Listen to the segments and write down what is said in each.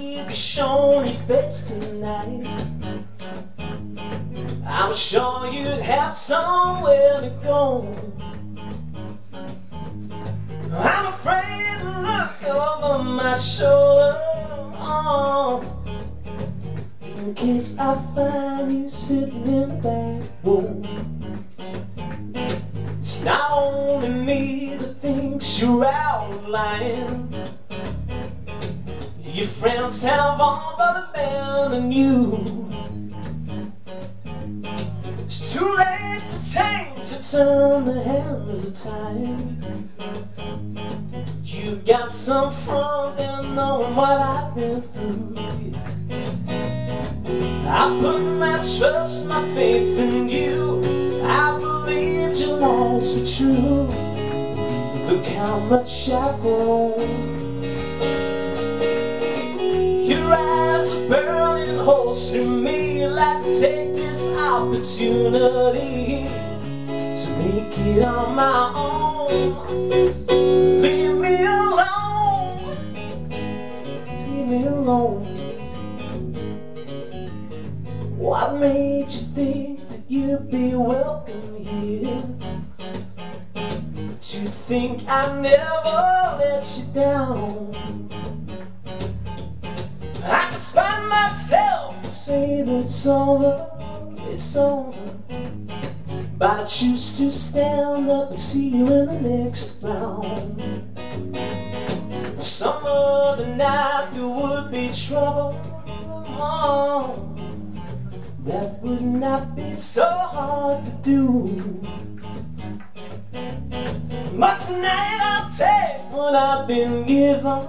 leave your shiny face tonight, I'm sure you'd have somewhere to go. I'm afraid to look over my shoulder, in case I find you sitting in that room. It's not only me that thinks you're outlying. Your friends have all but abandoned you. It's too late to change or turn the hands of time. You've got some front end on what I've been through. I put my trust, my faith in you. I believed your lies were true. Look how much I've grown. Your eyes are burning holes through me. I'd like to take this opportunity to make it on my own. Leave me alone. Leave me alone. What made you think that you'd be welcome here? To think I never let you down. I can spite myself to say that it's over, it's over. But I choose to stand up and see you in the next round. Some other night there would be trouble. That would not be so hard to do. But tonight I'll take what I've been given,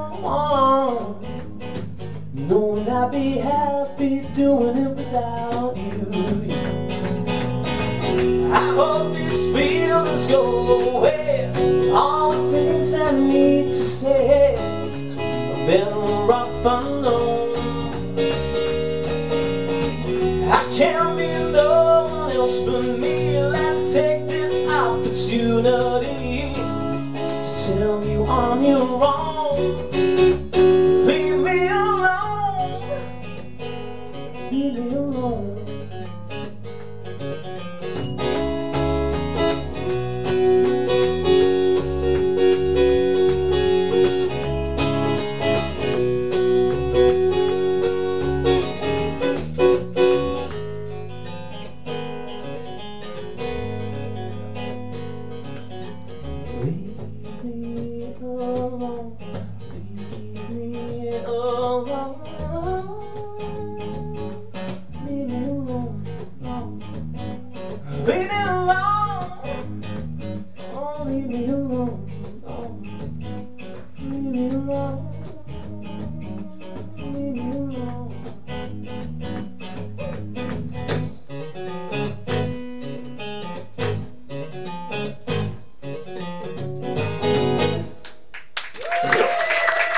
knowing I'll be happy doing it without you. I hope these feelings go away. All the things I need to say have been rough unknown.